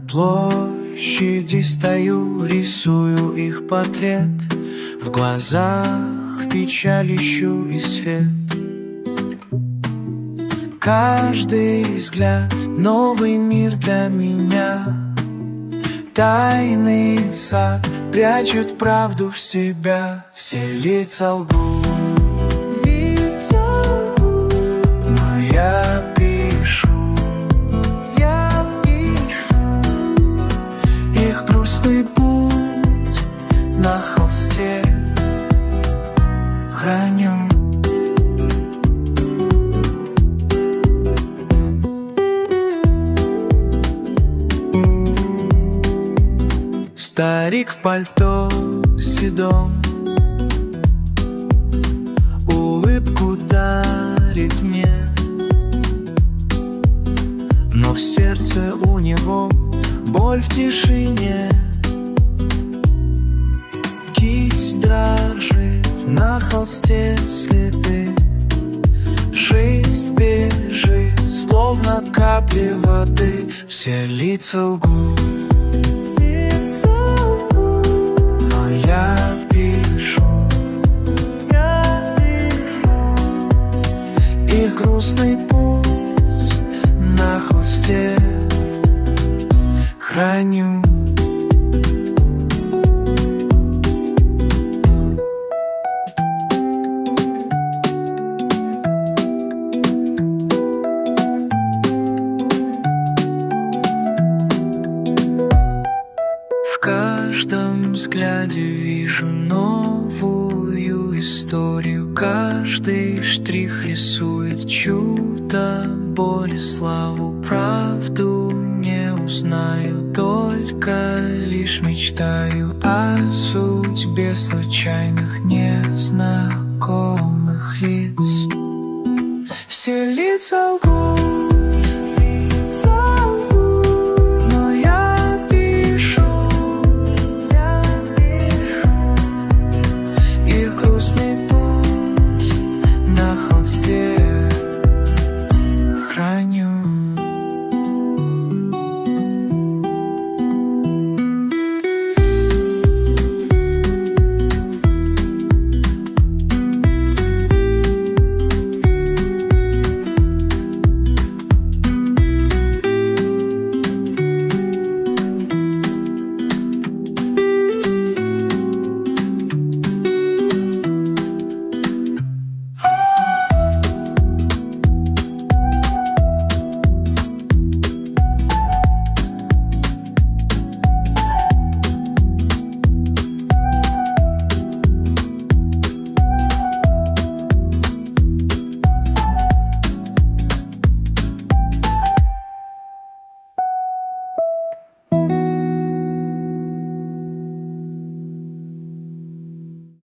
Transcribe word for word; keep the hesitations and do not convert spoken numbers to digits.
площади стою, рисую их портрет. В глазах печаль ищу и свет. Каждый взгляд — новый мир для меня. Тайный сад прячет правду в себя. Все лица лгут, но я пишу, я пишу их грустный путь на холсте храню. Старик в пальто седом улыбку дарит мне, но в сердце у него боль в тишине. Кисть дрожит, на холсте следы. Жизнь бежит, словно капли воды. Все лица лгут, я пишу, я пишу их грустный путь на холсте храню. В каждом взгляде вижу новую историю. Каждый штрих рисует чудо, боль и славу. Правду не узнаю, только лишь мечтаю о судьбе случайных незнакомых лиц. Все лица